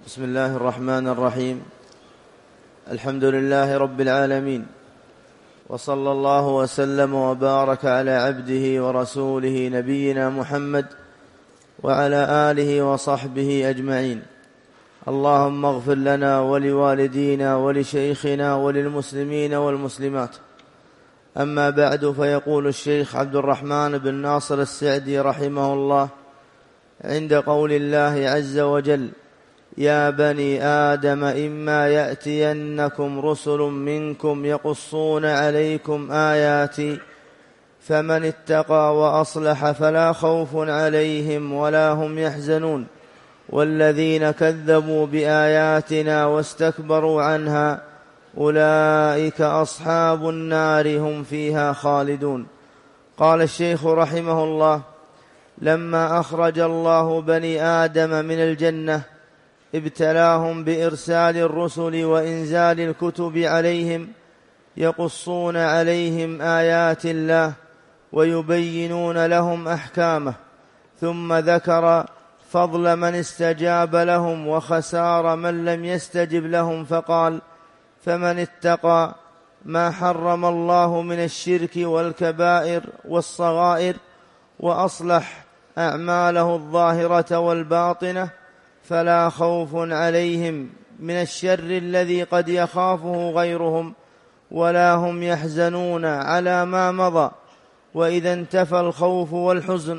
بسم الله الرحمن الرحيم. الحمد لله رب العالمين، وصلى الله وسلم وبارك على عبده ورسوله نبينا محمد وعلى آله وصحبه أجمعين. اللهم اغفر لنا ولوالدينا ولشيخنا وللمسلمين والمسلمات. أما بعد، فيقول الشيخ عبد الرحمن بن ناصر السعدي رحمه الله عند قول الله عز وجل: يا بني آدم إما يأتينكم رسل منكم يقصون عليكم آياتي فمن اتقى وأصلح فلا خوف عليهم ولا هم يحزنون، والذين كذبوا بآياتنا واستكبروا عنها أولئك أصحاب النار هم فيها خالدون. قال الشيخ رحمه الله: لما أخرج الله بني آدم من الجنة ابتلاهم بإرسال الرسل وإنزال الكتب عليهم يقصون عليهم آيات الله ويبينون لهم أحكامه، ثم ذكر فضل من استجاب لهم وخسار من لم يستجب لهم، فقال: فمن اتقى ما حرم الله من الشرك والكبائر والصغائر وأصلح أعماله الظاهرة والباطنة فلا خوف عليهم من الشر الذي قد يخافه غيرهم ولا هم يحزنون على ما مضى. وإذا انتفى الخوف والحزن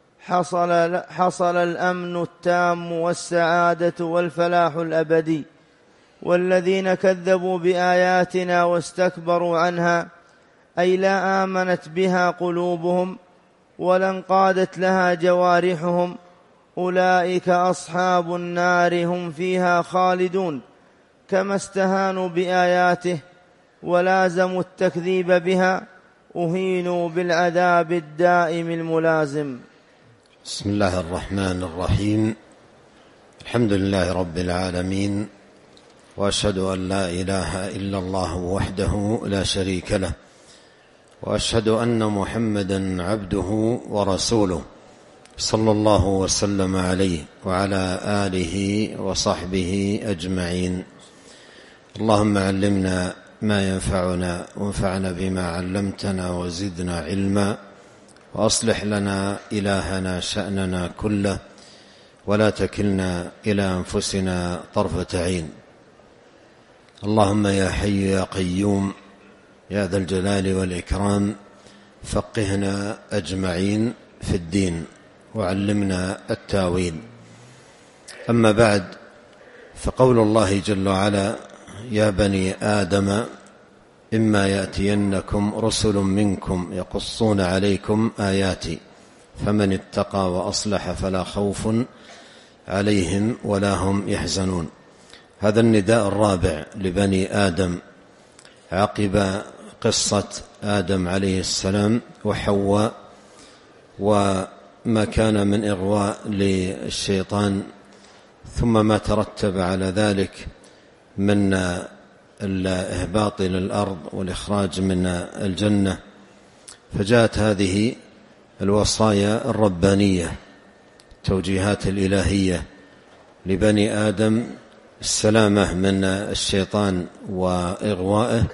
حصل الأمن التام والسعادة والفلاح الأبدي. والذين كذبوا بآياتنا واستكبروا عنها، أي لا آمنت بها قلوبهم ولا انقادت لها جوارحهم، أولئك أصحاب النار هم فيها خالدون. كما استهانوا بآياته ولازموا التكذيب بها أهينوا بالعذاب الدائم الملازم. بسم الله الرحمن الرحيم. الحمد لله رب العالمين، وأشهد أن لا إله إلا الله وحده لا شريك له، وأشهد أن محمدا عبده ورسوله، صلى الله وسلم عليه وعلى آله وصحبه أجمعين. اللهم علمنا ما ينفعنا وانفعنا بما علمتنا وزدنا علما، وأصلح لنا إلهنا شأننا كله، ولا تكلنا إلى أنفسنا طرفة عين. اللهم يا حي يا قيوم يا ذا الجلال والإكرام، فقهنا أجمعين في الدين وعلمنا التاويل. أما بعد، فقول الله جل وعلا: يا بني آدم إما يأتينكم رسل منكم يقصون عليكم آياتي فمن اتقى وأصلح فلا خوف عليهم ولا هم يحزنون. هذا النداء الرابع لبني آدم عقب قصة آدم عليه السلام وحواء، وما كان من إغواء للشيطان، ثم ما ترتب على ذلك من الإهباط إلى الأرض والإخراج من الجنة. فجاءت هذه الوصايا الربانية، التوجيهات الإلهية لبني آدم، السلامة من الشيطان وإغوائه،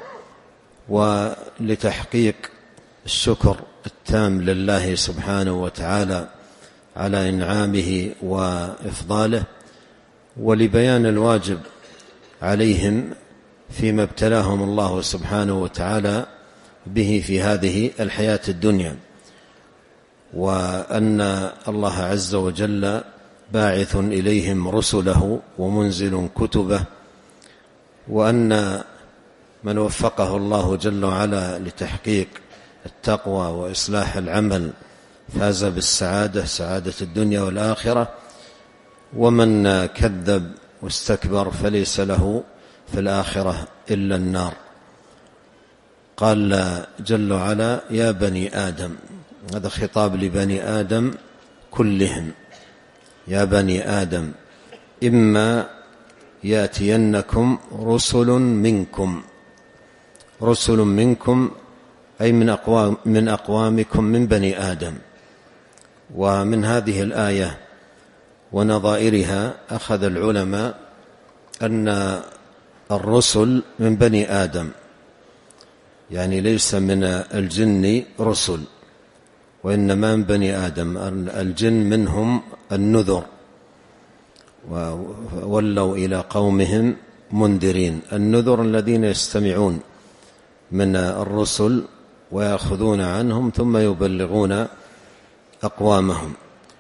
ولتحقيق الشكر التام لله سبحانه وتعالى على إنعامه وإفضاله، ولبيان الواجب عليهم فيما ابتلاهم الله سبحانه وتعالى به في هذه الحياة الدنيا، وأن الله عز وجل باعث إليهم رسله ومنزل كتبه، وأن من وفقه الله جل وعلا لتحقيق التقوى وإصلاح العمل فاز بالسعادة، سعادة الدنيا والآخرة، ومن كذب واستكبر فليس له في الآخرة إلا النار. قال جل وعلا: يا بني آدم، هذا خطاب لبني آدم كلهم. يا بني آدم إما يأتينكم رسل منكم، رسل منكم أي من أقوامكم من بني آدم. ومن هذه الآية ونظائرها أخذ العلماء أن الرسل من بني آدم، يعني ليس من الجن رسل، وإنما من بني آدم. الجن منهم النذر وولوا إلى قومهم منذرين. النذر الذين يستمعون من الرسل ويأخذون عنهم ثم يبلغون أقوامهم.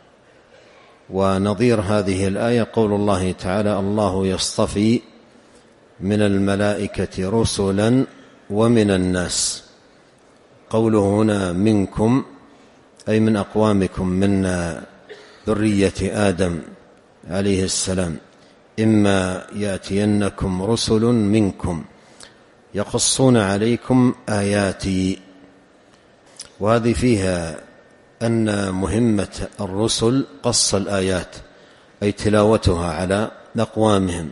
ونظير هذه الآية قول الله تعالى: الله يصطفي من الملائكة رسلا ومن الناس. قوله هنا منكم أي من أقوامكم، من ذرية آدم عليه السلام. إما يأتينكم رسل منكم يقصون عليكم آياتي. وهذه فيها أن مهمة الرسل قص الآيات، أي تلاوتها على أقوامهم،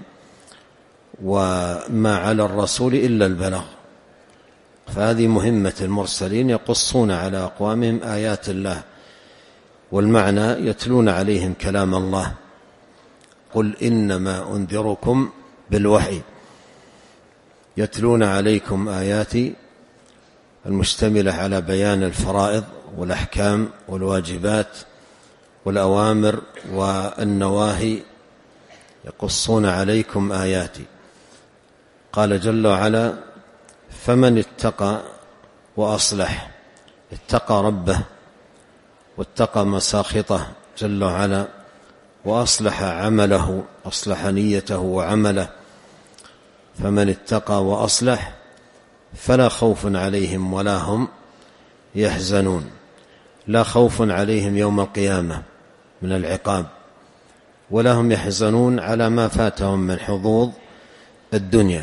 وما على الرسول إلا البلاغ. فهذه مهمة المرسلين، يقصون على أقوامهم آيات الله، والمعنى يتلون عليهم كلام الله. قل إنما أنذركم بالوحي، يتلون عليكم آياتي المشتملة على بيان الفرائض والأحكام والواجبات والأوامر والنواهي، يقصون عليكم آياتي. قال جل وعلا: فمن اتقى وأصلح، اتقى ربه واتقى مساخطه جل وعلا، وأصلح عمله، أصلح نيته وعمله. فمن اتقى وأصلح فلا خوف عليهم ولا هم يحزنون. لا خوف عليهم يوم القيامة من العقاب، ولا هم يحزنون على ما فاتهم من حظوظ الدنيا،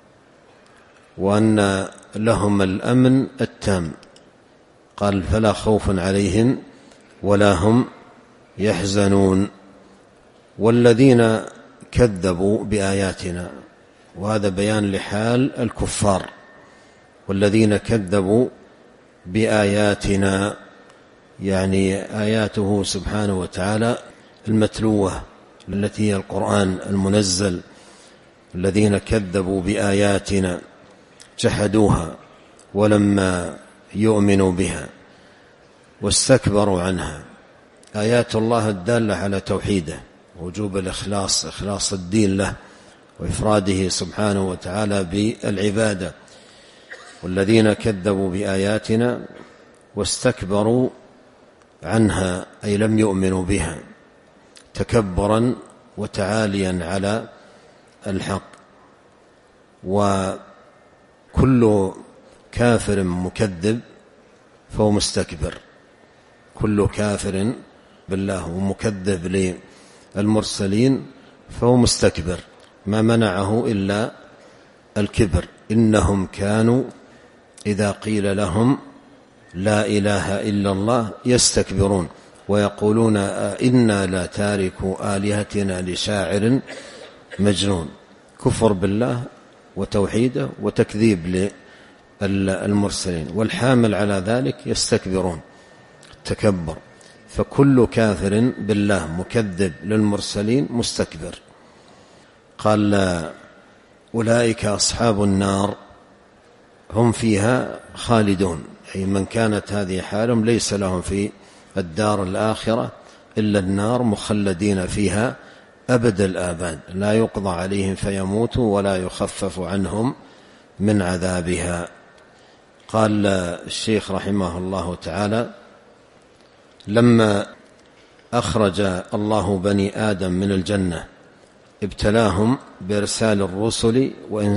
وأن لهم الأمن التام. قال: فلا خوف عليهم ولا هم يحزنون. والذين كذبوا بآياتنا، وهذا بيان لحال الكفار. والذين كذبوا بآياتنا يعني آياته سبحانه وتعالى المتلوة التي هي القرآن المنزل. الذين كذبوا بآياتنا جحدوها ولما يؤمنوا بها واستكبروا عنها. آيات الله الدالة على توحيده، وجوب الإخلاص، إخلاص الدين له وإفراده سبحانه وتعالى بالعبادة. والذين كذبوا بآياتنا واستكبروا عنها أي لم يؤمنوا بها، تكبرا وتعاليا على الحق. وكل كافر مكذب فهو مستكبر، كل كافر بالله ومكذب للمرسلين فهو مستكبر، ما منعه إلا الكبر. إنهم كانوا إذا قيل لهم لا إله إلا الله يستكبرون ويقولون إنا لا تاركوا آلهتنا لشاعر مجنون. كفر بالله وتوحيده وتكذيب للمرسلين، والحامل على ذلك يستكبرون، تكبر. فكل كافر بالله مكذب للمرسلين مستكبر. قال: أولئك أصحاب النار هم فيها خالدون، أي من كانت هذه حالهم ليس لهم في الدار الآخرة إلا النار، مخلدين فيها أبد الآباد، لا يقضى عليهم فيموتوا ولا يخفف عنهم من عذابها. قال الشيخ رحمه الله تعالى: لما أخرج الله بني آدم من الجنة ابتلاهم بإرسال الرسل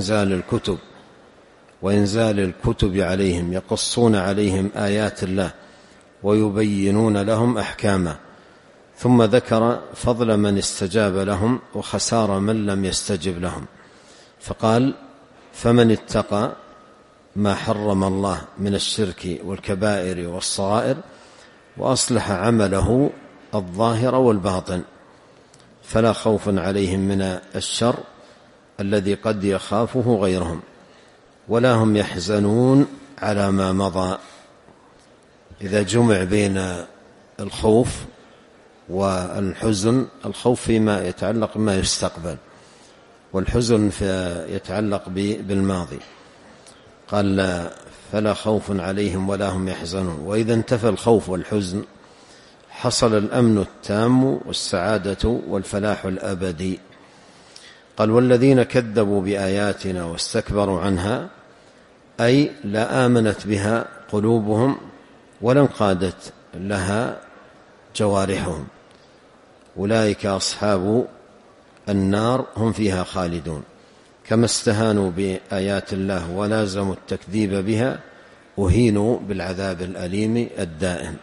وإنزال الكتب عليهم، يقصون عليهم آيات الله ويبينون لهم أحكامه. ثم ذكر فضل من استجاب لهم وخسار من لم يستجب لهم، فقال: فمن اتقى ما حرم الله من الشرك والكبائر والصغائر وأصلح عمله الظاهر والباطن فلا خوف عليهم من الشر الذي قد يخافه غيرهم ولا هم يحزنون على ما مضى. إذا جمع بين الخوف والحزن، الخوف فيما يتعلق بما يستقبل، والحزن يتعلق بالماضي. قال فلا خوف عليهم ولا هم يحزنون. وإذا انتفى الخوف والحزن حصل الأمن التام والسعادة والفلاح الأبدي. قال والذين كذبوا بآياتنا واستكبروا عنها، أي لا آمنت بها قلوبهم ولا انقادت لها جوارحهم، أولئك أصحاب النار هم فيها خالدون. كما استهانوا بآيات الله ولازموا التكذيب بها أهينوا بالعذاب الأليم الدائم.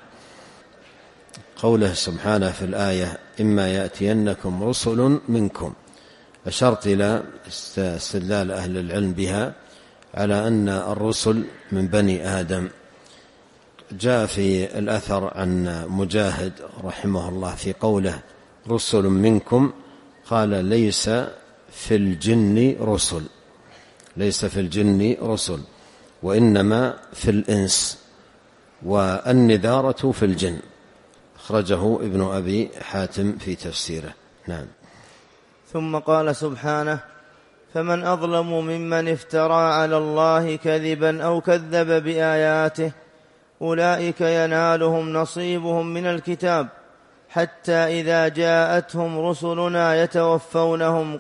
قوله سبحانه في الآية إما يأتينكم رسل منكم، أشرت إلى استدلال أهل العلم بها على أن الرسل من بني آدم. جاء في الأثر عن مجاهد رحمه الله في قوله رسل منكم، قال ليس في الجن رسل، ليس في الجن رسل، وإنما في الإنس، والنذارة في الجن. أخرجه ابن أبي حاتم في تفسيره. نعم. ثم قال سبحانه فمن أظلم ممن افترى على الله كذبا أو كذب بآياته أولئك ينالهم نصيبهم من الكتاب حتى إذا جاءتهم رسلنا يتوفونهم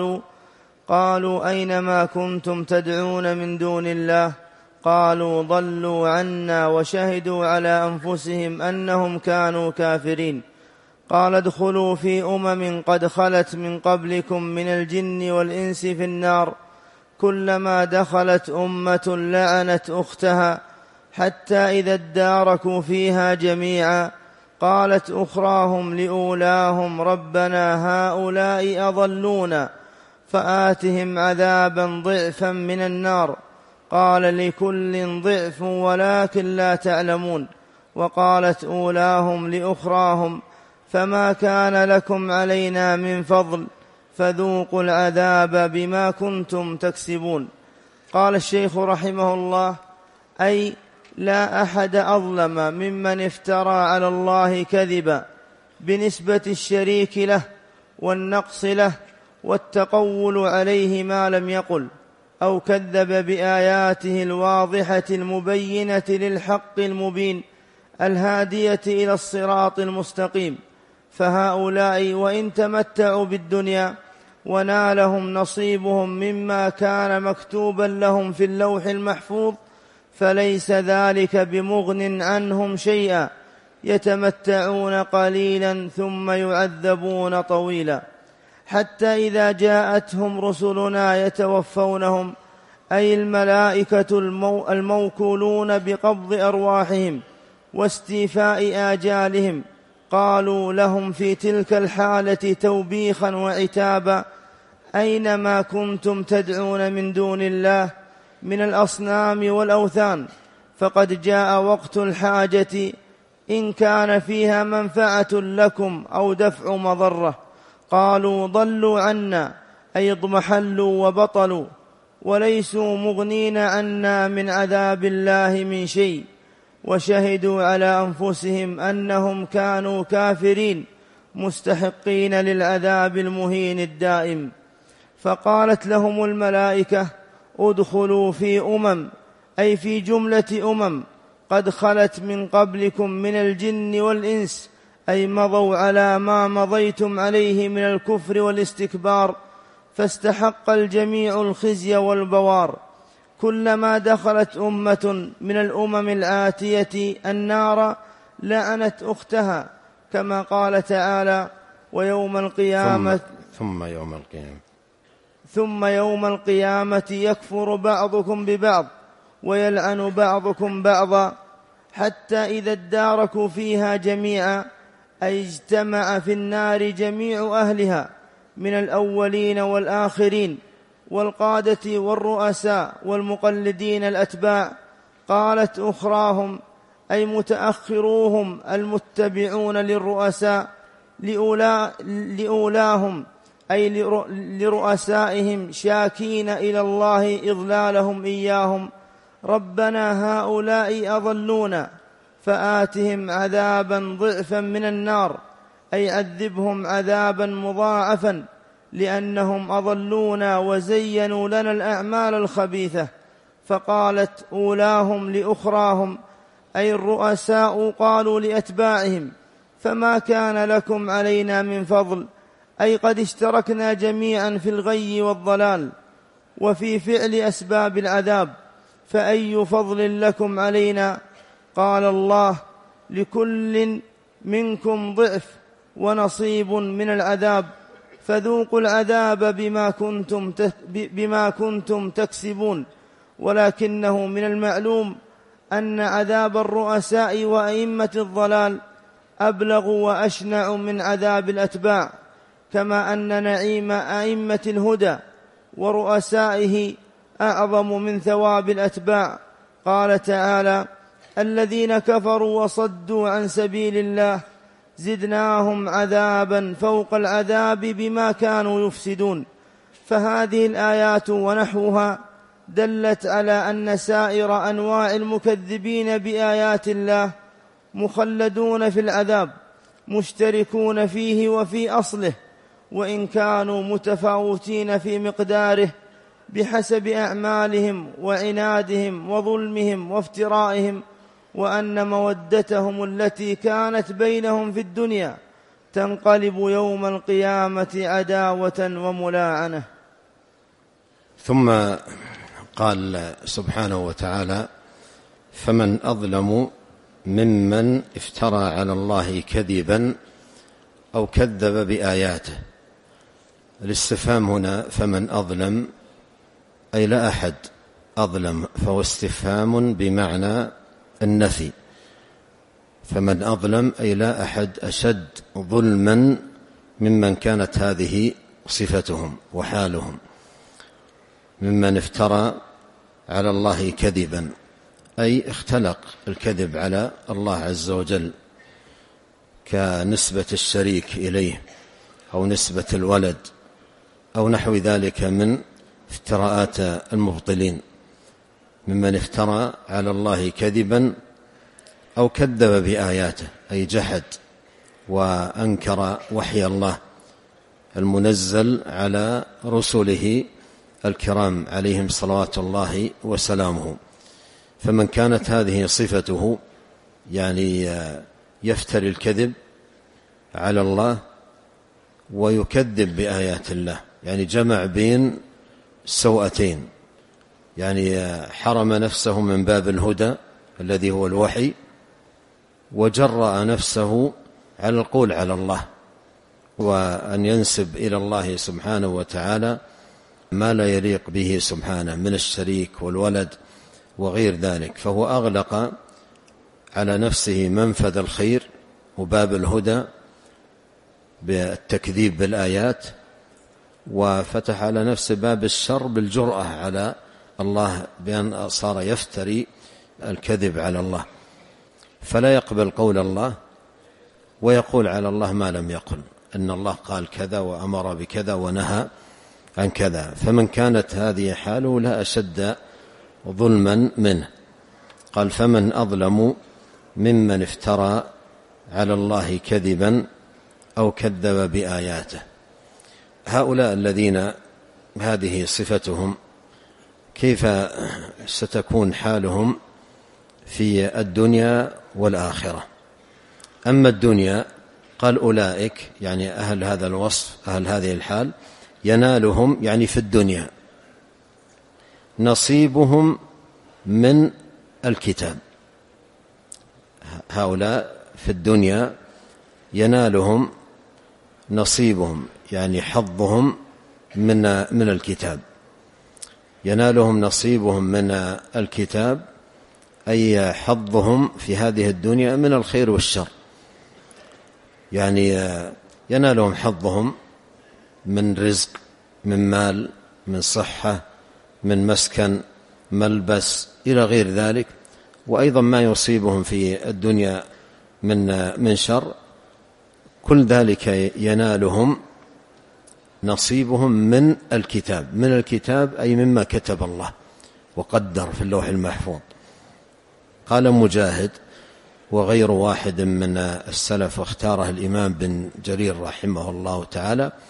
قالوا أين ما كنتم تدعون من دون الله قالوا ضلوا عنا وشهدوا على أنفسهم أنهم كانوا كافرين. قال ادخلوا في قد خلت من قبلكم من الجن والإنس في النار كلما دخلت أمة لعنت أختها حتى إذا اداركوا فيها جميعا قالت أخراهم لأولاهم ربنا هؤلاء أضلونا فآتهم عذابا ضعفا من النار قال لكل ضعف ولكن لا تعلمون. وقالت أولاهم لأخراهم فما كان لكم علينا من فضل فذوقوا العذاب بما كنتم تكسبون. قال الشيخ رحمه الله أي لا أحد أظلم ممن افترى على الله كذبا بنسبة الشريك له والنقص له والتقول عليه ما لم يقل أو كذب بآياته الواضحة المبينة للحق المبين الهادية إلى الصراط المستقيم. فهؤلاء وإن تمتعوا بالدنيا ونالهم نصيبهم مما كان مكتوبا لهم في اللوح المحفوظ فليس ذلك بمغن عنهم شيئا، يتمتعون قليلا ثم يعذبون طويلا. حتى إذا جاءتهم رسلنا يتوفونهم أي الملائكة الموكولون بقبض أرواحهم واستيفاء آجالهم قالوا لهم في تلك الحالة توبيخا وعتابا أين ما كنتم تدعون من دون الله من الأصنام والأوثان فقد جاء وقت الحاجة إن كان فيها منفعة لكم أو دفع مضرة. قالوا ضلوا عنا أي اضمحلوا وبطلوا وليسوا مغنين عنا من عذاب الله من شيء وشهدوا على أنفسهم أنهم كانوا كافرين مستحقين للعذاب المهين الدائم. فقالت لهم الملائكة ادخلوا في أي في جملة قد خلت من قبلكم من الجن والإنس أي مضوا على ما مضيتم عليه من الكفر والاستكبار فاستحق الجميع الخزي والبوار. كلما دخلت أمة من الأمم الآتية النار لعنت أختها كما قال تعالى ويوم القيامة ثم يوم القيامة يكفر بعضكم ببعض ويلعن بعضكم بعضا حتى إذا اداركوا فيها جميعا أي اجتمع في النار جميع أهلها من الأولين والآخرين والقادة والرؤساء والمقلدين الأتباع. قالت أخراهم أي متأخروهم المتبعون للرؤساء لأولاهم أي لرؤسائهم شاكين إلى الله إضلالهم إياهم ربنا هؤلاء أضلونا فآتهم عذابا ضعفا من النار أي عذبهم عذابا مضاعفا لأنهم أضلونا وزينوا لنا الأعمال الخبيثة. فقالت أولاهم لأخراهم، أي الرؤساء قالوا لأتباعهم: فما كان لكم علينا من فضل، أي قد اشتركنا جميعا في الغي والضلال وفي فعل أسباب العذاب، فأي فضل لكم علينا؟ قال الله: لكل منكم ضعف ونصيب من العذاب، فذوقوا العذاب بما كنتم تكسبون. ولكنه من المعلوم أن عذاب الرؤساء وأئمة الضلال أبلغ وأشنع من عذاب الأتباع، كما أن نعيم أئمة الهدى ورؤسائه أعظم من ثواب الأتباع. قال تعالى: الذين كفروا وصدوا عن سبيل الله زدناهم عذابا فوق العذاب بما كانوا يفسدون. فهذه الآيات ونحوها دلت على أن سائر أنواع المكذبين بآيات الله مخلدون في العذاب، مشتركون فيه وفي أصله، وإن كانوا متفاوتين في مقداره بحسب أعمالهم وعنادهم وظلمهم وافترائهم، وأن مودتهم التي كانت بينهم في الدنيا تنقلب يوم القيامة عداوة وملاعنة. ثم قال سبحانه وتعالى: فمن أظلم ممن افترى على الله كذبا أو كذب بآياته. الاستفهام هنا فمن أظلم، أي لا أحد أظلم، فهو استفهام بمعنى النفي. فمن أظلم أي لا أحد أشد ظلما ممن كانت هذه صفتهم وحالهم، ممن افترى على الله كذبا، أي اختلق الكذب على الله عز وجل، كنسبة الشريك إليه أو نسبة الولد أو نحو ذلك من افتراءات المبطلين. ممن افترى على الله كذبا أو كذب بآياته، أي جحد وأنكر وحي الله المنزل على رسله الكرام عليهم صلوات الله وسلامه. فمن كانت هذه صفته، يعني يفتري الكذب على الله ويكذب بآيات الله، يعني جمع بين سوءتين، يعني حرم نفسه من باب الهدى الذي هو الوحي، وجرأ نفسه على القول على الله، وأن ينسب إلى الله سبحانه وتعالى ما لا يليق به سبحانه من الشريك والولد وغير ذلك. فهو أغلق على نفسه منفذ الخير وباب الهدى بالتكذيب بالآيات، وفتح على نفسه باب الشر بالجرأة على الله، بأن صار يفتري الكذب على الله، فلا يقبل قول الله ويقول على الله ما لم يقل، أن الله قال كذا وأمر بكذا ونهى عن كذا. فمن كانت هذه حاله لا أشد ظلما منه. قال: فمن أظلم ممن افترى على الله كذبا أو كذب بآياته. هؤلاء الذين هذه صفتهم، كيف ستكون حالهم في الدنيا والآخرة؟ أما الدنيا قال: أولئك، يعني أهل هذا الوصف، أهل هذه الحال، ينالهم يعني في الدنيا نصيبهم من الكتاب. هؤلاء في الدنيا ينالهم نصيبهم، يعني حظهم من الكتاب. ينالهم نصيبهم من الكتاب أي حظهم في هذه الدنيا من الخير والشر، يعني ينالهم حظهم من رزق، من مال، من صحة، من مسكن، ملبس، إلى غير ذلك. وأيضا ما يصيبهم في الدنيا من شر، كل ذلك ينالهم نصيبهم من الكتاب. من الكتاب أي مما كتب الله وقدر في اللوح المحفوظ. قال مجاهد وغير واحد من السلف، واختاره الإمام بن جرير رحمه الله تعالى: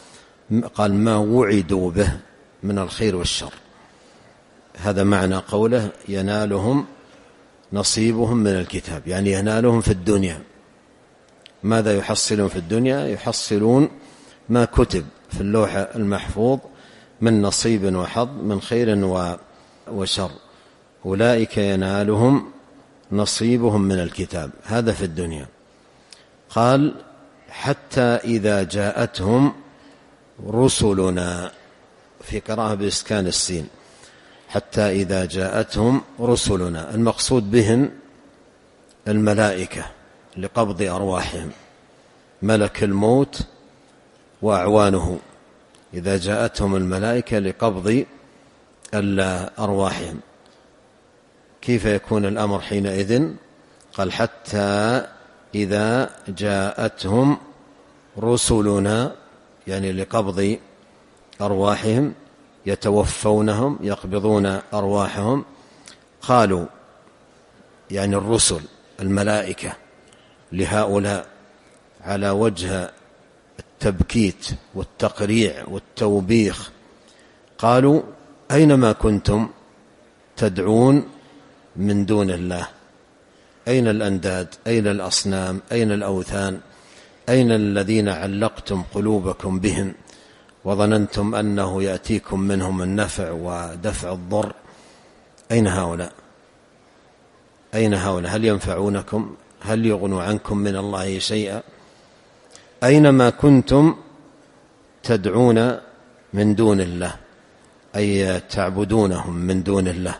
قال ما وعدوا به من الخير والشر. هذا معنى قوله ينالهم نصيبهم من الكتاب، يعني ينالهم في الدنيا. ماذا يحصلون في الدنيا؟ يحصلون ما كتب في اللوح المحفوظ من نصيب وحظ من خير وشر. أولئك ينالهم نصيبهم من الكتاب، هذا في الدنيا. قال حتى إذا جاءتهم رسلنا، في قراءة بإسكان السين، حتى إذا جاءتهم رسلنا. المقصود بهم الملائكة لقبض أرواحهم، ملك الموت وأعوانه، إذا جاءتهم الملائكة لقبض أرواحهم. كيف يكون الأمر حينئذ؟ قال حتى إذا جاءتهم رسلنا، يعني لقبض أرواحهم، يتوفونهم يقبضون أرواحهم. قالوا يعني الرسل الملائكة لهؤلاء على وجه التبكيت والتقريع والتوبيخ، قالوا أينما كنتم تدعون من دون الله، أين الأنداد؟ أين الأصنام؟ أين الأوثان؟ أين الذين علقتم قلوبكم بهم وظننتم أنه يأتيكم منهم النفع ودفع الضر؟ أين هؤلاء؟ أين هؤلاء؟ هل ينفعونكم؟ هل يغنوا عنكم من الله شيئا؟ أينما كنتم تدعون من دون الله، أي تعبدونهم من دون الله.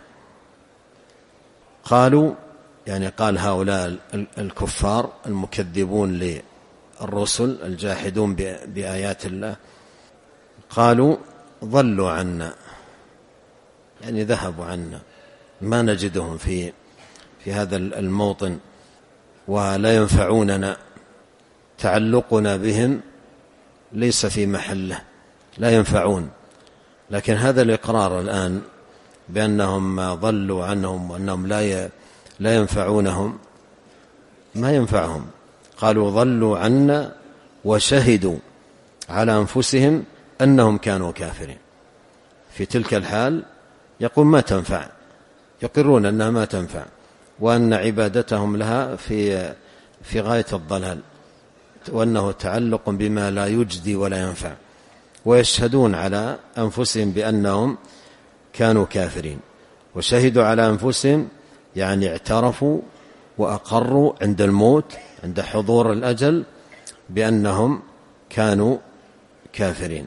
قالوا يعني قال هؤلاء الكفار المكذبون للرسل الجاحدون بآيات الله، قالوا ضلوا عنا، يعني ذهبوا عنا، ما نجدهم في هذا الموطن ولا ينفعوننا، تعلقنا بهم ليس في محله، لا ينفعون. لكن هذا الإقرار الآن بأنهم ضلوا عنهم وأنهم لا ينفعونهم، ما ينفعهم. قالوا ضلوا عنا وشهدوا على أنفسهم أنهم كانوا كافرين. في تلك الحال يقول ما تنفع، يقرون أنها ما تنفع، وأن عبادتهم لها في غاية الضلال، وأنه تعلق بما لا يجدي ولا ينفع، ويشهدون على أنفسهم بأنهم كانوا كافرين. وشهدوا على أنفسهم يعني اعترفوا وأقروا عند الموت، عند حضور الأجل، بأنهم كانوا كافرين.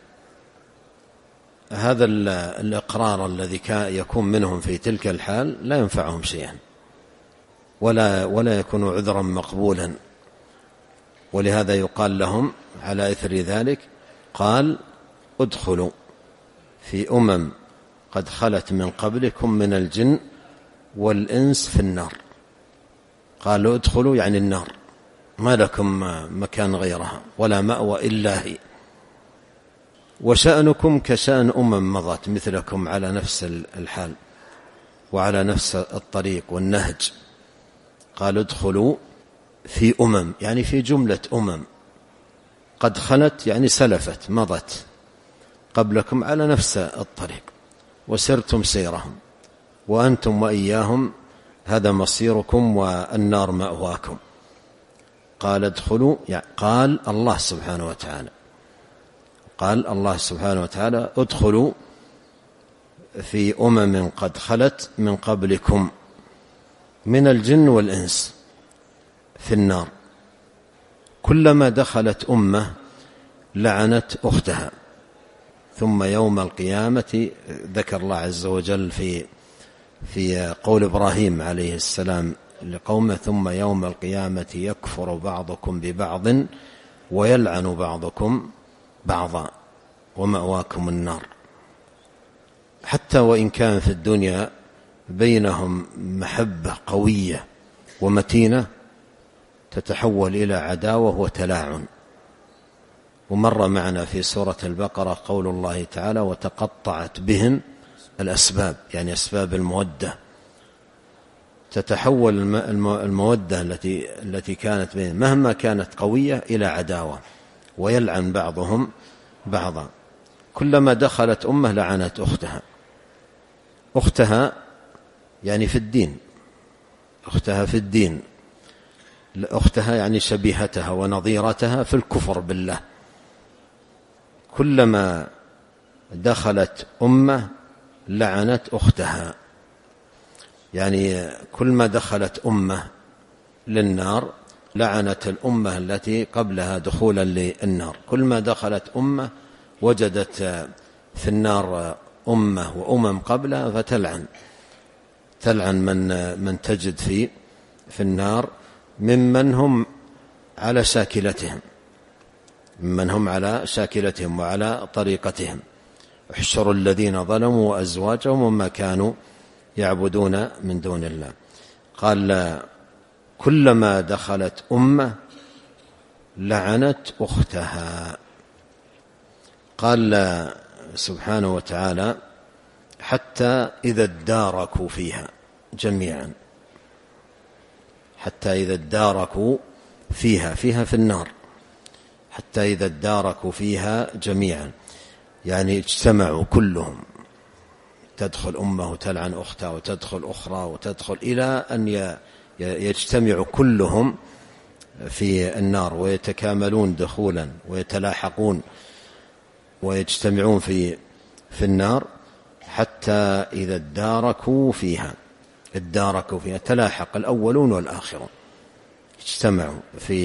هذا الإقرار الذي يكون منهم في تلك الحال لا ينفعهم شيئا، ولا يكون عذرا مقبولا. ولهذا يقال لهم على إثر ذلك، قال ادخلوا في قد خلت من قبلكم من الجن والإنس في النار. قالوا ادخلوا يعني النار، ما لكم مكان غيرها ولا مأوى إلا هي، وشأنكم كشأن مضت مثلكم على نفس الحال وعلى نفس الطريق والنهج. قالوا ادخلوا في يعني في جملة قد خلت يعني سلفت مضت قبلكم على نفس الطريق وسرتم سيرهم، وأنتم وإياهم هذا مصيركم والنار مأواكم. قال ادخلوا يعني قال الله سبحانه وتعالى ادخلوا في قد خلت من قبلكم من الجن والإنس في النار. كلما دخلت أمة لعنت أختها، ثم يوم القيامة ذكر الله عز وجل في قول إبراهيم عليه السلام لقومه ثم يوم القيامة يكفر بعضكم ببعض ويلعن بعضكم بعضا ومأواكم النار. حتى وإن كان في الدنيا بينهم محبة قوية ومتينة تتحول إلى عداوة وتلاعن. ومر معنا في سورة البقرة قول الله تعالى وتقطعت بهم الأسباب، يعني أسباب المودة، تتحول المودة التي كانت بينهم مهما كانت قوية إلى عداوة، ويلعن بعضهم بعضا. كلما دخلت أمة لعنت أختها يعني في الدين، أختها في الدين، أختها يعني شبيهتها ونظيرتها في الكفر بالله. كلما دخلت أمة لعنت أختها، يعني كل ما دخلت أمة للنار لعنت الأمة التي قبلها دخولا للنار. كل ما دخلت أمة وجدت في النار أمة وأمم قبلها فتلعن من تجد في النار ممن هم على شاكلتهم وعلى طريقتهم. احشروا الذين ظلموا وأزواجهم وما كانوا يعبدون من دون الله. قال كلما دخلت أمة لعنت أختها. قال سبحانه وتعالى حتى إذا اداركوا فيها جميعا، حتى إذا اداركوا فيها في النار، حتى إذا اداركوا فيها جميعا يعني اجتمعوا كلهم، تدخل أمة وتلعن أختها وتدخل أخرى وتدخل إلى أن يجتمعوا كلهم في النار ويتكاملون دخولا ويتلاحقون ويجتمعون في النار. حتى إذا اداركوا فيها تلاحق الأولون والآخرون، اجتمعوا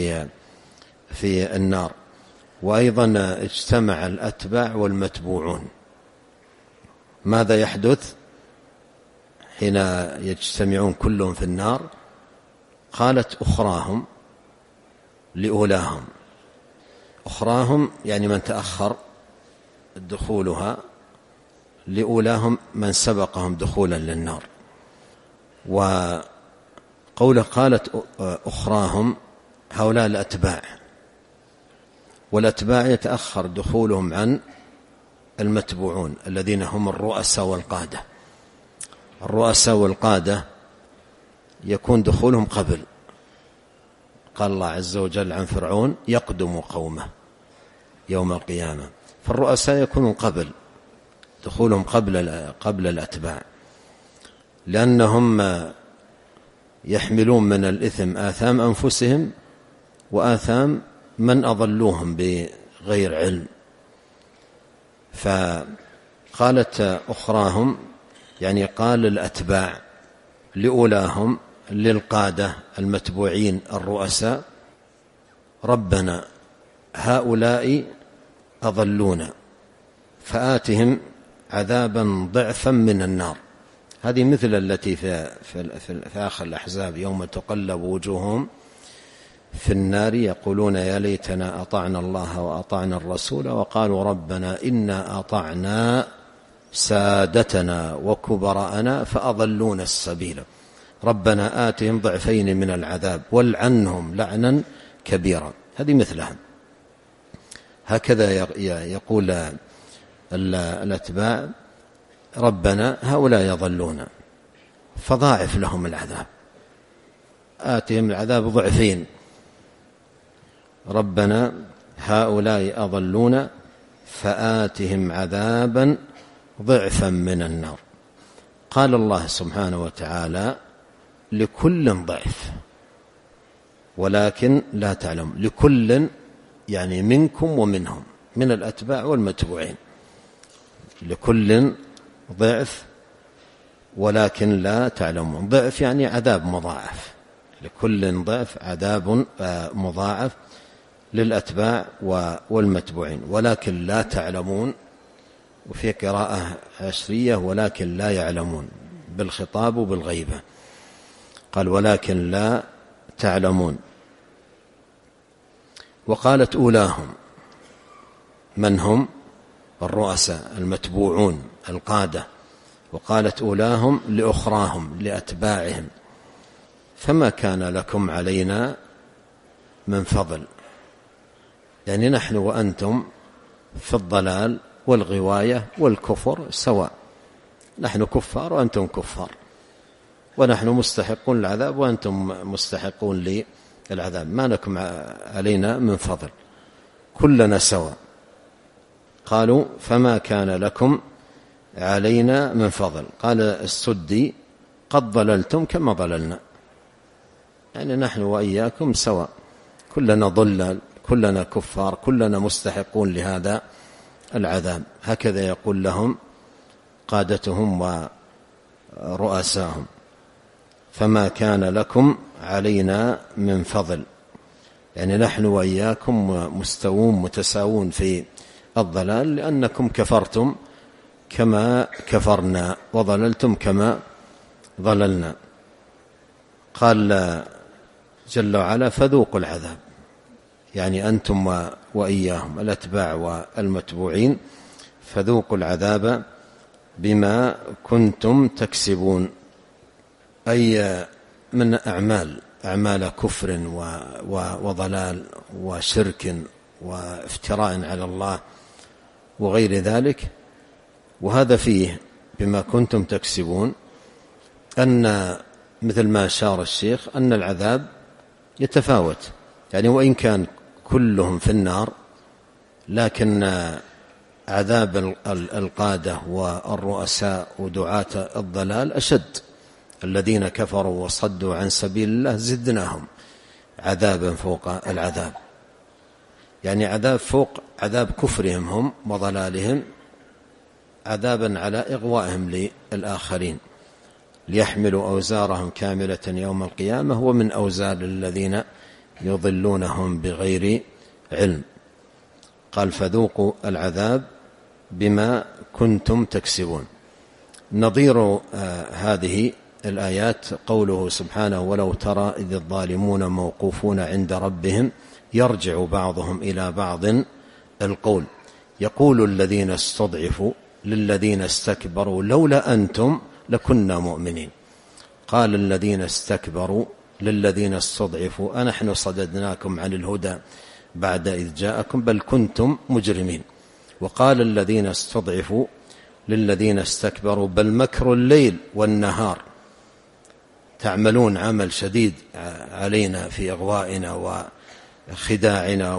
في النار. وأيضا اجتمع الأتباع والمتبوعون. ماذا يحدث حين يجتمعون كلهم في النار؟ قالت أخراهم لأولاهم، أخراهم يعني من تأخر دخولها، لأولاهم من سبقهم دخولا للنار. وقوله قالت أخراهم هؤلاء الأتباع، والأتباع يتأخر دخولهم عن المتبوعون الذين هم الرؤساء والقادة. الرؤساء والقادة يكون دخولهم قبل. قال الله عز وجل عن فرعون يقدم قومه يوم القيامة، فالرؤساء يكونون قبل، دخولهم قبل الأتباع، لأنهم يحملون من الإثم آثام أنفسهم وآثام من أضلوهم بغير علم. فقالت أخراهم يعني قال الأتباع لأولاهم للقادة المتبوعين الرؤساء ربنا هؤلاء أضلونا فآتهم عذابا ضعفا من النار. هذه مثل التي في آخر الأحزاب يوم تقلب وجوههم في النار يقولون يا ليتنا أطعنا الله وأطعنا الرسول وقالوا ربنا إنا أطعنا سادتنا وكبراءنا فأضلونا السبيل ربنا آتهم ضعفين من العذاب والعنهم لعنا كبيرا. هذه مثلها. هكذا يقول الأتباع ربنا هؤلاء يضلون فضاعف لهم العذاب، آتهم العذاب ضعفين، ربنا هؤلاء أضلون فآتهم عذابا ضعفا من النار. قال الله سبحانه وتعالى لكل ضعف ولكن لا تعلم. لكل يعني منكم ومنهم، من الأتباع والمتبوعين، لكل ضعف ولكن لا تعلمون. ضعف يعني عذاب مضاعف، لكل ضعف عذاب مضاعف للأتباع والمتبوعين ولكن لا تعلمون. وفي قراءة عشرية ولكن لا يعلمون بالخطاب وبالغيبة، قال ولكن لا تعلمون. وقالت أولاهم من هم؟ الرؤساء المتبوعون القادة. وقالت أولاهم لأخراهم لأتباعهم فما كان لكم علينا من فضل. يعني نحن وأنتم في الضلال والغواية والكفر سواء، نحن كفار وأنتم كفار، ونحن مستحقون العذاب وأنتم مستحقون للعذاب، ما لكم علينا من فضل، كلنا سواء. قالوا فما كان لكم علينا من فضل. قال السدي قد ضللتم كما ضللنا، يعني نحن وإياكم سواء، كلنا ضلال، كلنا كفار، كلنا مستحقون لهذا العذاب. هكذا يقول لهم قادتهم ورؤساهم، فما كان لكم علينا من فضل، يعني نحن وإياكم مستوون متساوون في الضلال، لأنكم كفرتم كما كفرنا وضللتم كما ضللنا. قال جل وعلا فذوقوا العذاب، يعني أنتم وإياهم الأتباع والمتبوعين، فذوقوا العذاب بما كنتم تكسبون، أي من أعمال كفر وضلال وشرك وافتراء على الله وغير ذلك. وهذا فيه بما كنتم تكسبون أن مثل ما أشار الشيخ أن العذاب يتفاوت، يعني وإن كان كلهم في النار، لكن عذاب القادة والرؤساء ودعاة الضلال أشد. الذين كفروا وصدوا عن سبيل الله زدناهم عذابا فوق العذاب، يعني عذاب فوق عذاب كفرهم هم وضلالهم، عذابا على إغوائهم للآخرين، ليحملوا أوزارهم كاملة يوم القيامة ومن أوزار الذين يضلونهم بغير علم. قال فذوقوا العذاب بما كنتم تكسبون. نظير هذه الآيات قوله سبحانه ولو ترى إذ الظالمون موقوفون عند ربهم يرجع بعضهم إلى بعض القول، يقول الذين استضعفوا للذين استكبروا لولا أنتم لكنا مؤمنين. قال الذين استكبروا للذين استضعفوا أنحن صددناكم عن الهدى بعد إذ جاءكم بل كنتم مجرمين. وقال الذين استضعفوا للذين استكبروا بل مكر الليل والنهار، تعملون عمل شديد علينا في إغوائنا وخداعنا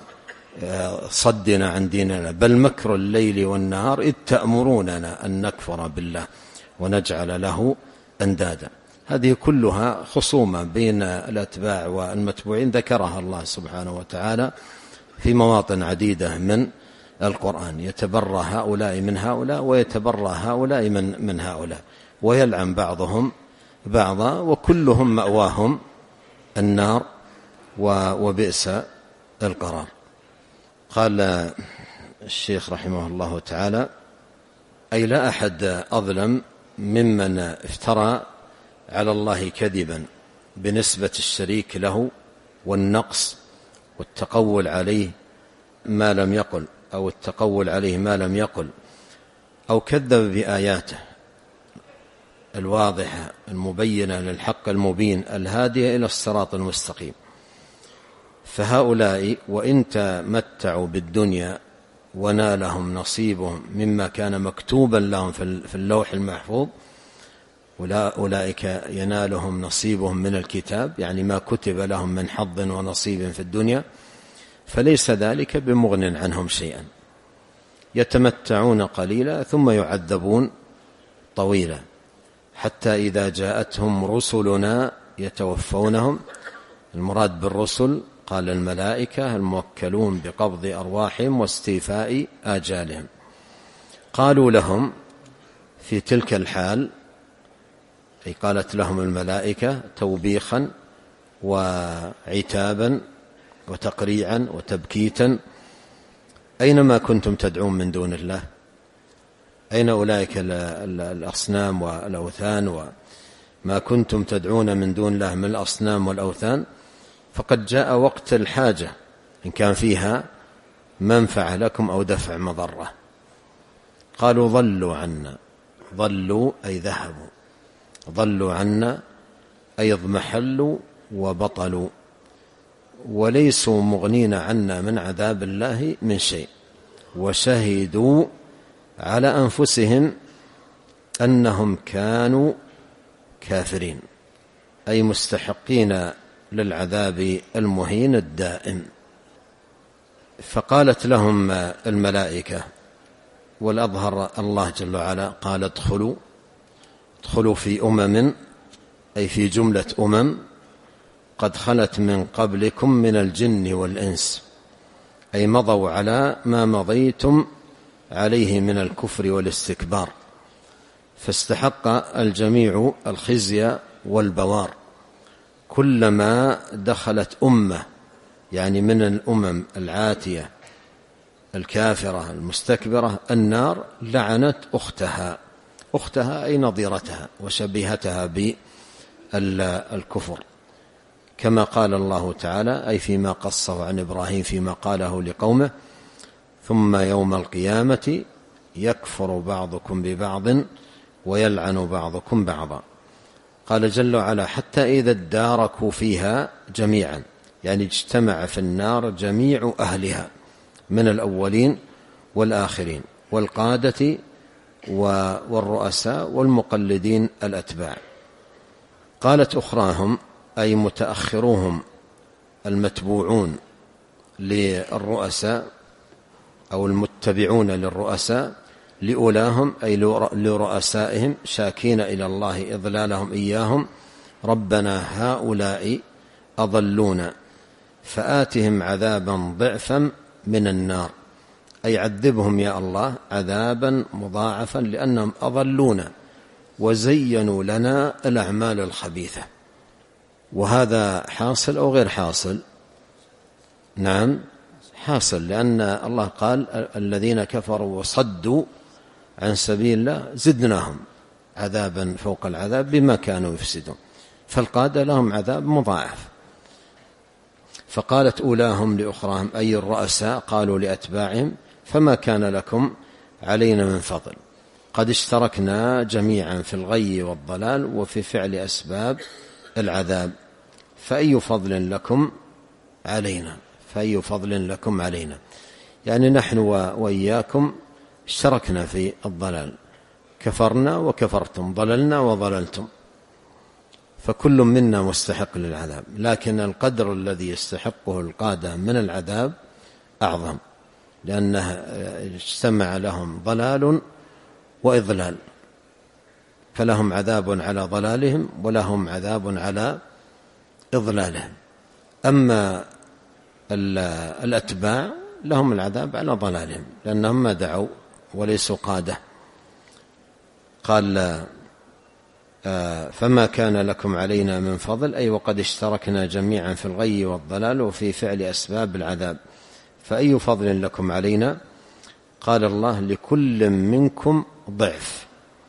وصدنا عن ديننا، بل مكر الليل والنهار إذ تأمروننا أن نكفر بالله ونجعل له أندادا. هذه كلها خصومة بين الأتباع والمتبوعين ذكرها الله سبحانه وتعالى في مواطن عديدة من القرآن، يتبرى هؤلاء من هؤلاء ويتبرى هؤلاء من هؤلاء، ويلعن بعضهم بعضا، وكلهم مأواهم النار وبئس القرار. قال الشيخ رحمه الله تعالى أي لا أحد أظلم ممن افترى على الله كذبا بنسبة الشريك له والنقص والتقول عليه ما لم يقل، أو التقول عليه ما لم يقل، أو كذب بآياته الواضحة المبينة للحق المبين الهادية إلى الصراط المستقيم. فهؤلاء وإن تمتعوا بالدنيا ونالهم نصيبهم مما كان مكتوبا لهم في اللوح المحفوظ، أولئك ينالهم نصيبهم من الكتاب، يعني ما كتب لهم من حظ ونصيب في الدنيا، فليس ذلك بمغن عنهم شيئا، يتمتعون قليلا ثم يعذبون طويلا، حتى إذا جاءتهم رسلنا يتوفونهم. المراد بالرسل قال الملائكة الموكلون بقبض أرواحهم واستيفاء آجالهم. قالوا لهم في تلك الحال، أي قالت لهم الملائكة توبيخا وعتابا وتقريعا وتبكيتا أينما كنتم تدعون من دون الله؟ أين أولئك الأصنام والأوثان وما كنتم تدعون من دون الله من الأصنام والأوثان؟ فقد جاء وقت الحاجة إن كان فيها منفعة لكم أو دفع مضرة. قالوا ضلوا عنا، ضلوا أي ذهبوا، ضلوا عنا أي اضمحلوا وبطلوا، وليسوا مغنين عنا من عذاب الله من شيء، وشهدوا على أنفسهم أنهم كانوا كافرين، أي مستحقين للعذاب المهين الدائم. فقالت لهم الملائكة والأظهر الله جل وعلا قال ادخلوا في أي في جملة قد خلت من قبلكم من الجن والإنس، أي مضوا على ما مضيتم عليه من الكفر والاستكبار، فاستحق الجميع الخزي والبوار. كلما دخلت يعني من الأمم العاتية الكافرة المستكبرة النار لعنت أختها أي نظيرتها وشبيهتها بالكفر، كما قال الله تعالى أي فيما قصه عن إبراهيم فيما قاله لقومه ثم يوم القيامة يكفر بعضكم ببعض ويلعن بعضكم بعضا. قال جل وعلا حتى إذا اداركوا فيها جميعا، يعني اجتمع في النار جميع أهلها من الأولين والآخرين والقادة والرؤساء والمقلدين الأتباع. قالت أخراهم أي متأخروهم المتبوعون للرؤساء أو المتبعون للرؤساء لأولاهم أي لرؤسائهم شاكين إلى الله إضلالهم إياهم ربنا هؤلاء أضلونا فآتهم عذابا ضعفا من النار، أي عذبهم يا الله عذابا مضاعفا لأنهم أضلونا وزينوا لنا الأعمال الخبيثة. وهذا حاصل أو غير حاصل؟ نعم حاصل، لأن الله قال الذين كفروا وصدوا عن سبيل الله زدناهم عذابا فوق العذاب بما كانوا يفسدون، فالقادة لهم عذاب مضاعف. فقالت أولاهم لأخراهم أي الرؤساء قالوا لأتباعهم فما كان لكم علينا من فضل، قد اشتركنا جميعا في الغي والضلال وفي فعل أسباب العذاب، فأي فضل لكم علينا، فأي فضل لكم علينا، يعني نحن وإياكم اشتركنا في الضلال، كفرنا وكفرتم، ضللنا وضللتم، فكل منا مستحق للعذاب، لكن القدر الذي يستحقه القادة من العذاب أعظم، لأنه اجتمع لهم ضلال وإضلال، فلهم عذاب على ضلالهم ولهم عذاب على إضلالهم. أما الأتباع لهم العذاب على ضلالهم لأنهم ما دعوا وليسوا قادة. قال فما كان لكم علينا من فضل أي وقد اشتركنا جميعا في الغي والضلال وفي فعل أسباب العذاب، فأي فضل لكم علينا؟ قال الله لكل منكم ضعف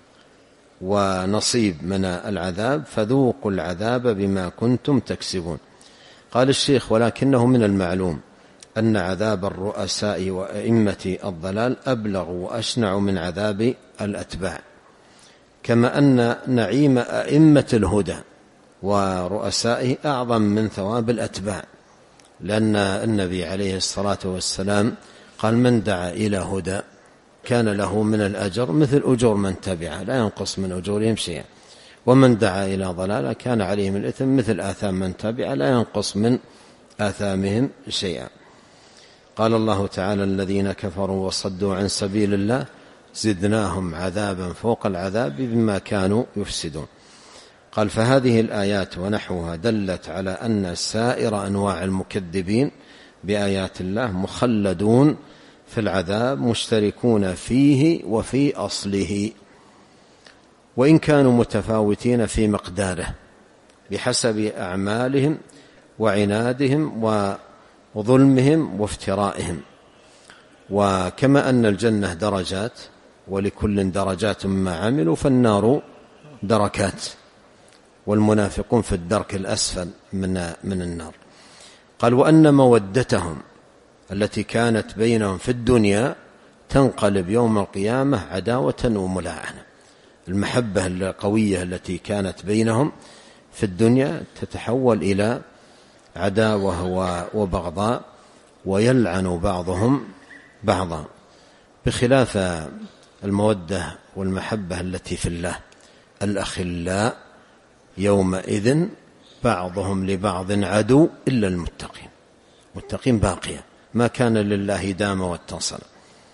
ونصيب من العذاب فذوقوا العذاب بما كنتم تكسبون. قال الشيخ ولكنه من المعلوم أن عذاب الرؤساء وأئمة الضلال أبلغ وأشنع من عذاب الأتباع، كما أن نعيم أئمة الهدى ورؤسائه أعظم من ثواب الأتباع، لأن النبي عليه الصلاة والسلام قال من دعا إلى هدى كان له من الأجر مثل أجور من تبعه لا ينقص من أجورهم شيئا، ومن دعا إلى ضلالة كان عليه من الإثم مثل آثام من تبعه لا ينقص من آثامهم شيئا. قال الله تعالى الذين كفروا وصدوا عن سبيل الله زدناهم عذابا فوق العذاب بما كانوا يفسدون. قال فهذه الآيات ونحوها دلت على أن سائر أنواع المكذبين بآيات الله مخلدون في العذاب مشتركون فيه وفي أصله، وإن كانوا متفاوتين في مقداره بحسب أعمالهم وعنادهم وظلمهم وافترائهم. وكما أن الجنة درجات ولكل درجات مما عملوا فالنار دركات، والمنافقون في الدرك الأسفل من النار. قال وأن مودتهم التي كانت بينهم في الدنيا تنقلب يوم القيامة عداوة وملاعنة. المحبة القوية التي كانت بينهم في الدنيا تتحول إلى عداوة وبغضاء ويلعن بعضهم بعضا، بخلاف المودة والمحبة التي في الله. الأخلاء يومئذ بعضهم لبعض عدو إلا المتقين، متقين باقية ما كان لله دام واتصل.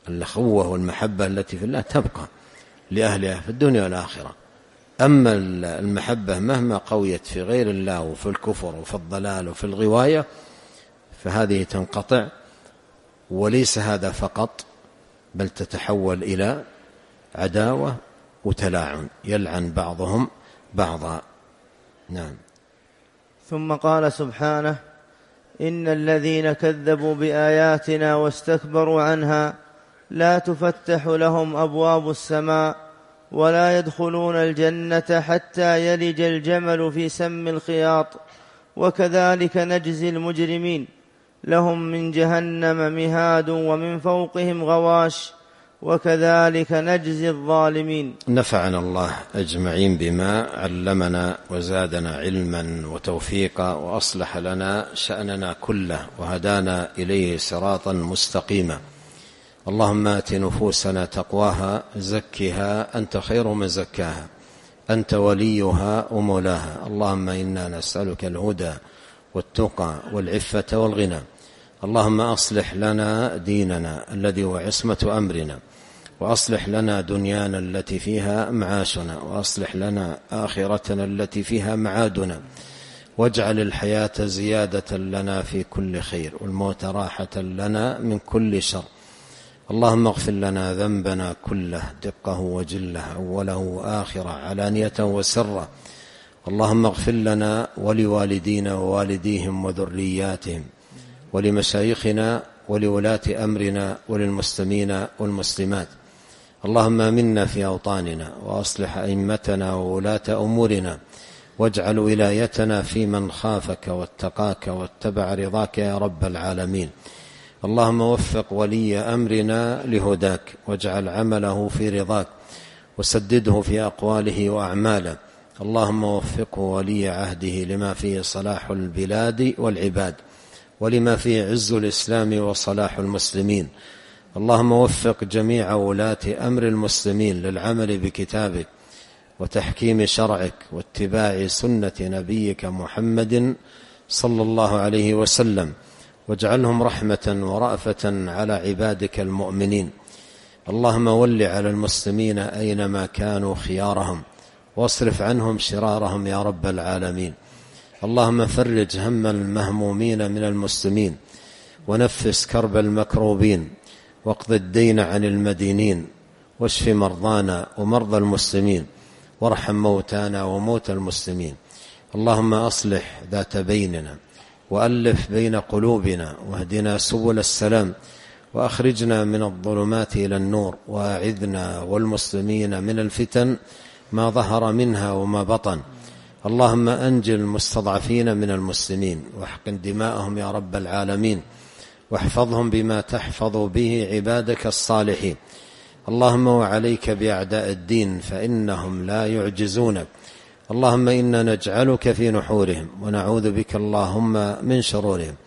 الأخوة والمحبة التي في الله تبقى لأهلها في الدنيا والآخرة. أما المحبة مهما قويت في غير الله وفي الكفر وفي الضلال وفي الغواية فهذه تنقطع، وليس هذا فقط بل تتحول إلى عداوة وتلاعن يلعن بعضهم بعضا. نعم. ثم قال سبحانه: إن الذين كذبوا بآياتنا واستكبروا عنها لا تفتح لهم أبواب السماء ولا يدخلون الجنة حتى يلج الجمل في سم الخياط وكذلك نجزي المجرمين لهم من جهنم مهاد ومن فوقهم غواش وكذلك نجزي الظالمين. نفعنا الله أجمعين بما علمنا وزادنا علما وتوفيقا وأصلح لنا شأننا كله وهدانا إليه صراطا مستقيما. اللهم آت نفوسنا تقواها زكها أنت خير من زكاها أنت وليها ومولاها. اللهم إنا نسألك الهدى والتقى والعفة والغنى. اللهم أصلح لنا ديننا الذي هو عصمة أمرنا، وأصلح لنا دنيانا التي فيها معاشنا، وأصلح لنا آخرتنا التي فيها معادنا، واجعل الحياة زيادة لنا في كل خير والموت راحة لنا من كل شر. اللهم اغفر لنا ذنبنا كله دقه وجله أوله وآخره علانية وسره. اللهم اغفر لنا ولوالدينا ووالديهم وذرياتهم ولمشايخنا ولولاة أمرنا وللمسلمين والمسلمات. اللهم آمنا في أوطاننا وأصلح أئمتنا وولاة أمورنا، واجعل ولايتنا في من خافك واتقاك واتبع رضاك يا رب العالمين. اللهم وفق ولي أمرنا لهداك، واجعل عمله في رضاك، وسدده في أقواله وأعماله. اللهم وفقه ولي عهده لما فيه صلاح البلاد والعباد، ولما فيه عز الإسلام وصلاح المسلمين. اللهم وفق جميع ولاة أمر المسلمين للعمل بكتابك وتحكيم شرعك واتباع سنة نبيك محمد صلى الله عليه وسلم، واجعلهم رحمة ورأفة على عبادك المؤمنين. اللهم ول على المسلمين أينما كانوا خيارهم، واصرف عنهم شرارهم يا رب العالمين. اللهم فرج هم المهمومين من المسلمين، ونفس كرب المكروبين، واقض الدين عن المدينين، واشف مرضانا ومرضى المسلمين، وارحم موتانا وموتى المسلمين. اللهم أصلح ذات بيننا، وألف بين قلوبنا، واهدنا سبل السلام، وأخرجنا من الظلمات إلى النور، وأعذنا والمسلمين من الفتن ما ظهر منها وما بطن. اللهم أنجِ المستضعفين من المسلمين، واحقن دماءهم يا رب العالمين، واحفظهم بما تحفظ به عبادك الصالحين. اللهم وعليك بأعداء الدين فإنهم لا يعجزونك. اللهم إنا نجعلك في نحورهم، ونعوذ بك اللهم من شرورهم.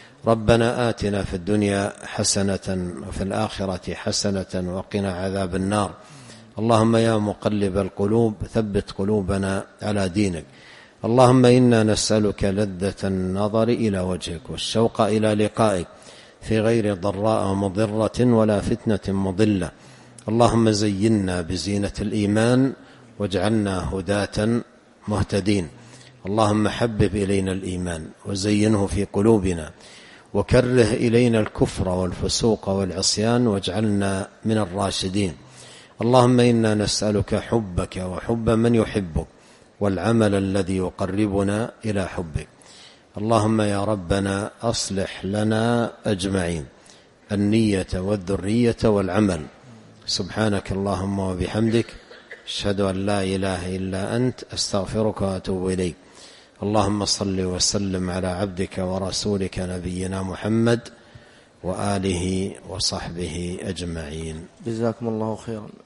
ربنا آتنا في الدنيا حسنة وفي الآخرة حسنة وقنا عذاب النار. اللهم يا مقلب القلوب ثبت قلوبنا على دينك. اللهم إنا نسألك لذة النظر إلى وجهك والشوق إلى لقائك في غير ضراء مضرة ولا فتنة مضلة. اللهم زينا بزينة الإيمان واجعلنا هداة مهتدين. اللهم حبب إلينا الإيمان وزينه في قلوبنا، وكره إلينا الكفر والفسوق والعصيان واجعلنا من الراشدين. اللهم إنا نسألك حبك وحب من يحبك، والعمل الذي يقربنا إلى حبك. اللهم يا ربنا أصلح لنا أجمعين النية والذرية والعمل. سبحانك اللهم وبحمدك، أشهد أن لا إله إلا أنت، أستغفرك وأتوب إليك. اللهم صل وسلم على عبدك ورسولك نبينا محمد وآله وصحبه أجمعين. جزاكم الله خيرا.